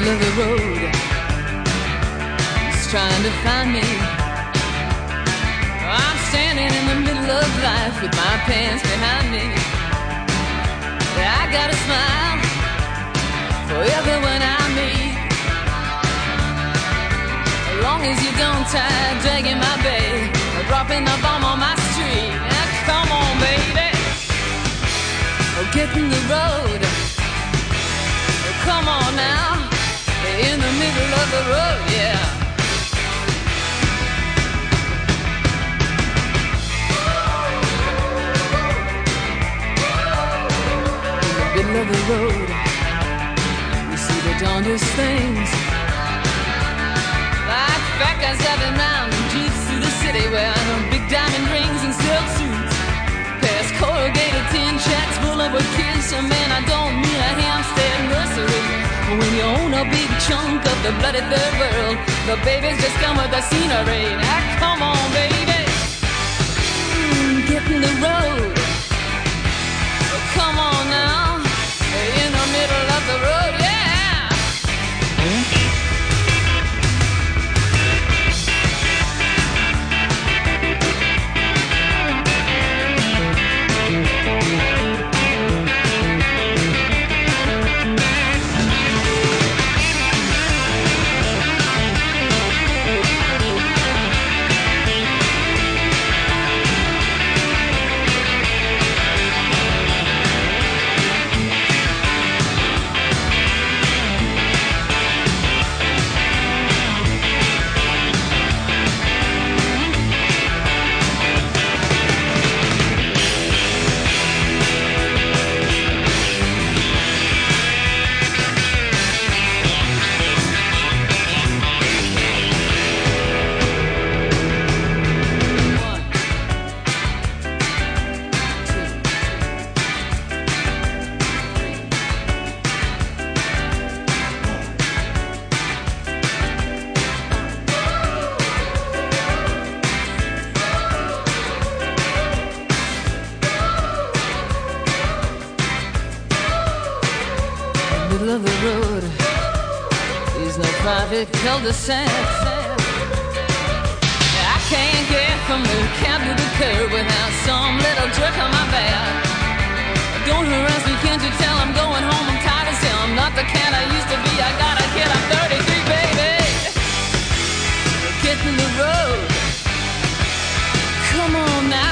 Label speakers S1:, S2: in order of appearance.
S1: middle of the road, he's trying to find me. I'm standing in the middle of life with my pants behind me. I got a smile for everyone I meet, as long as you don't tie dragging my babe or dropping the bomb on my street. Now come on, baby, get in the road. Come on now, in the middle of the road, yeah. In the middle of the road, we see the darndest things, like fat guys driving round in jeeps through the city, wearing big diamond rings and silk suits, past corrugated tin shacks full of kids. Man, I don't mean a Hampstead nursery. When you own a big chunk of the bloody third world, the babies just come with the scenery. Now come on, baby, get in the road. Come on now, in the middle of the road, yeah. Of the road, there's no private cul-de-sac. I can't get from the cab to the curb without some little jerk on my back. Don't harass me, can't you tell I'm going home? I'm tired as hell, I'm not the cat I used to be. I got a kid, I'm 33, baby. Get in the road. Come on now.